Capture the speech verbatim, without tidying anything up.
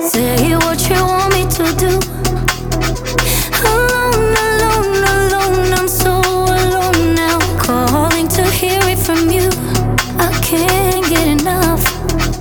Say what you want me to do. Alone, alone, alone, I'm so alone now. Calling to hear it from you. I can't get enough.